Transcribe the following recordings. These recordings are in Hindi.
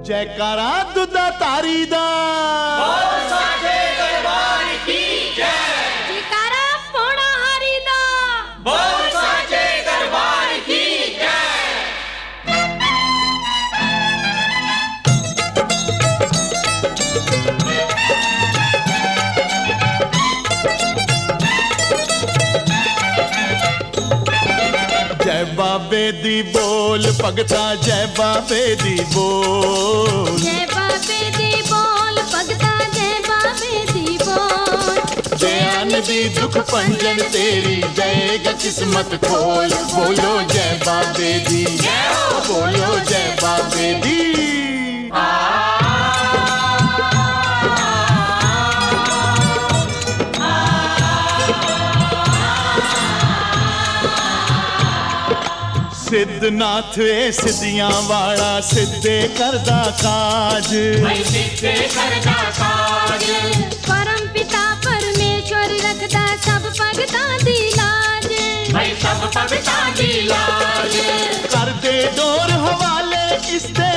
जयकारा दुदा तारी दा साजे दरबार की जय। जयकारा पोड़ा हरी दा बोल साजे दरबार की जय। जय बाबे दी बोल भगता जय बाबे दी बोल। जय बाबे दी बोल भगता जय बाबे दी बोल। जयान दी दुख पंजन तेरी जयगा किस्मत खोल। बोलो जय बाबे दी बोलो जय बाबे दी। सिद्धनाथ ए सिद्धियां वाला सिद्धे करदा काज। भाई सिद्धे करदा काज। परम पिता परमेश्वर रखदा सब भगतां दी लाज। भाई सब भगतां दी लाज। कर दे डोर हवाले इसदे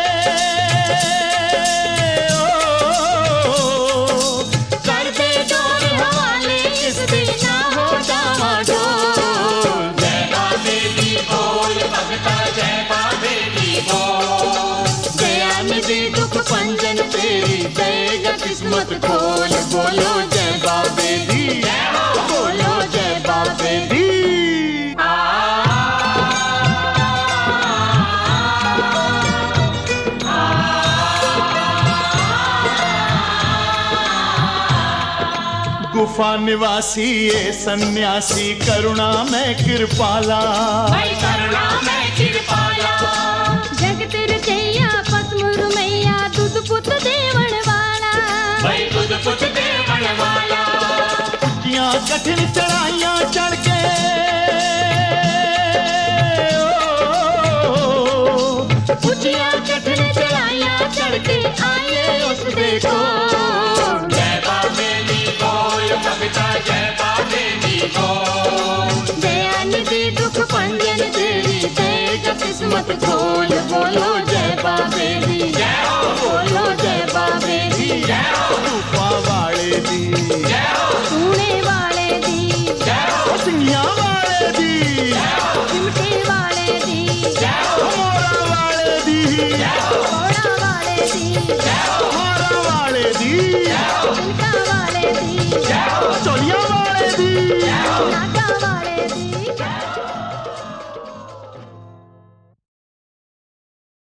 कर दे डोर हवाले इसदे ना हो डामाडोल। जय बाबे दी बोल भगता जय बाबे दी बोल। दयान दी दुख पंजन तेरी जयगा किस्मत खोल। बोलो जय बाबे दी बोलो जय बाबे दी। गुफा निवासी ए सन्यासी करुणा में कृपाला। भाई करुणा में कृपाला। जगत रचैया पसमुर मैया दूध पुत देवण वाला। भाई दूध पुत देवण वाला। ऊंचियां कठिन चढ़ाइयां चढ़ के ऊंचियां कठिन चढ़ाइयां चढ़ के आए उस देखो। जय बाबे दी बोल भगता जय बाबे दी बोल। दयान दी दुख पंजन तेरी जयगा किस्मत खोल। बोलो जय बाबे दी बोलो जय बाबे दी। रूपा वाले दी सोने वाले दी सिंगियां वाले दी चिमटे वाले दी मोरा वाले दी घोड़ा वाले दी